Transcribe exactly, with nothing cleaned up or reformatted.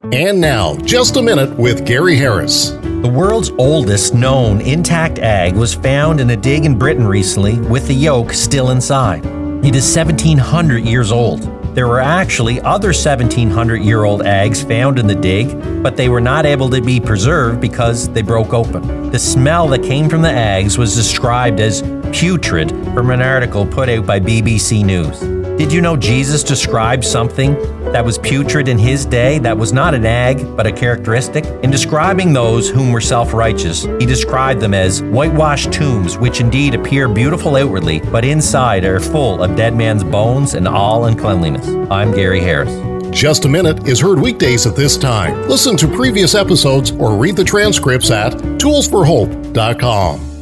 And now, Just a Minute with Gary Harris. The world's oldest known intact egg was found in a dig in Britain recently with the yolk still inside. It is seventeen hundred years old. There were actually other seventeen hundred year old eggs found in the dig, but they were not able to be preserved because they broke open. The smell that came from the eggs was described as putrid from an article put out by B B C News. Did you know Jesus described something that was putrid in his day that was not an egg, but a characteristic? In describing those whom were self-righteous, he described them as whitewashed tombs, which indeed appear beautiful outwardly, but inside are full of dead man's bones and all uncleanliness. I'm Gary Harris. Just a Minute is heard weekdays at this time. Listen to previous episodes or read the transcripts at tools for hope dot com.